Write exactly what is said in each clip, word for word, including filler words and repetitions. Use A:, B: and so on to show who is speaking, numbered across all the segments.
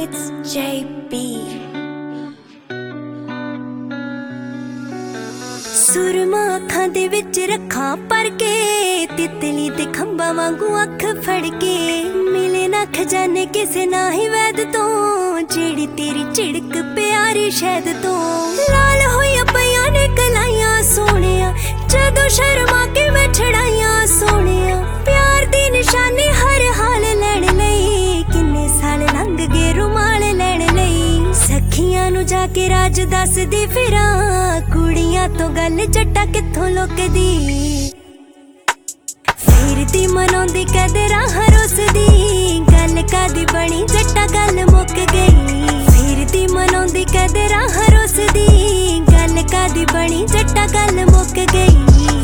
A: It's J B. सुरमा अखां दे विच रखा पर के तितली ते खंबा वांगू अख फड़ के मिले ना खजाने किसे ना ही वैद तो जेड़ी तेरी झिड़क प्यारी शहद तो लाल होया पईयां ने कलाइयां सोहणिया जदों शर्मा के मैं छड़ाइयां सोहणिया प्यार दी निशानी हर हाल लैण लई किन्ने साल लंघ गए रुमाल लैण लई सखियां नू जाके राज दसदी फिरां कुड़ियां तो गल जट्टा कित्थों लुकदी फिरदी मनाउंदी कदे राह रुसदी गल कादी बनी जट्टा गल मुक गई फिरदी मनाउंदी कदे राह रुसदी गल कादी बनी जट्टा गल मुक गई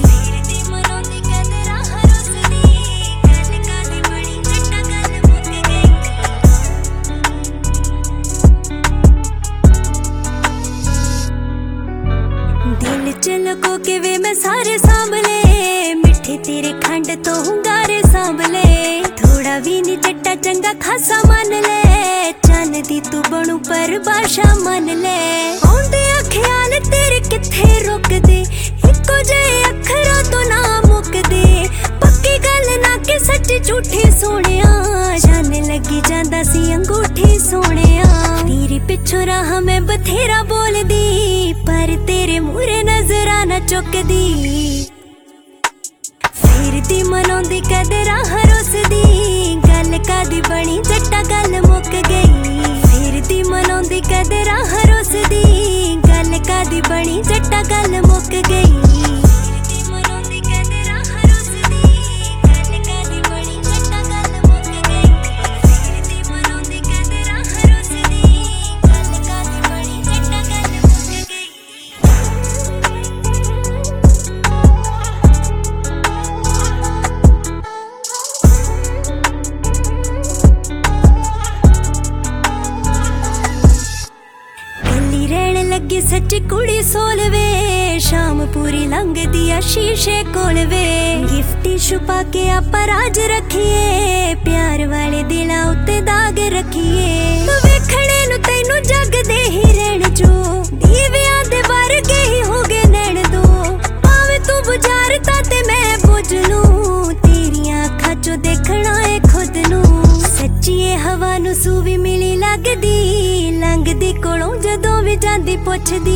A: चलको के वे मैं सारे सांभले मिठे तेरे खंड तो हुंगारे सांभले थोड़ा भी नी जट्टा चंगा खासा मन ले चन दी तू बनू पर भाषा मन ले आउंदे आ ख्याल तेरे किथे रुक दे इको जे अखरों तो ना मुक दे पक्की गल ना के सच झूठी सोहणिया जाने लगी जांदा सी अंगूठी सोहणिया तेरे पिछों राह मैं बथेरा बोलदी पर तेरे मूरे नजरा न चुकदी फिरदी मनाउंदी कदे राह रुसदी गल कादी बनी जट्टा गल मुक गई फिरदी मनाउंदी कदे राह रुसदी गल कादी बनी जट्टा गल मुक गई लगी सच कुड़ी सोलवे शाम पूरी लंघदी आ शीशे कोल वे गिफ्टी छुपा के आपा राज रखिए प्यार वाले दिलां उत्ते दाग रखिए वेखणे नू तैनू जग दे ही रहण जो दीवियां दे वर्गे ही हो गए नैण दो भावे तू बुझारता ते मैं बुझ लूं तेरियां अखां चों देखना है खुद नू सच्ची हवा नू सूवी मिली लगदी लंघदी कोलों जदों भी जांदी पुछदी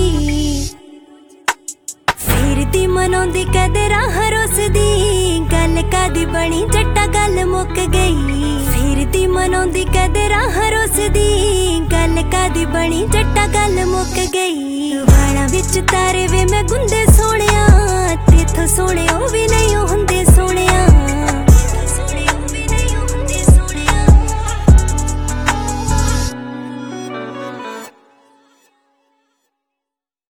A: फिरदी मनाउंदी कदे राह रुसदी गल कादी बनी जट्टा गल मुक गई फिरदी मनाउंदी कदे राह रुसदी गल कादी बनी जट्टा गल मुक गई वालां विच तारे वे मैं गुंदे सोहणिया तेथों सोहणे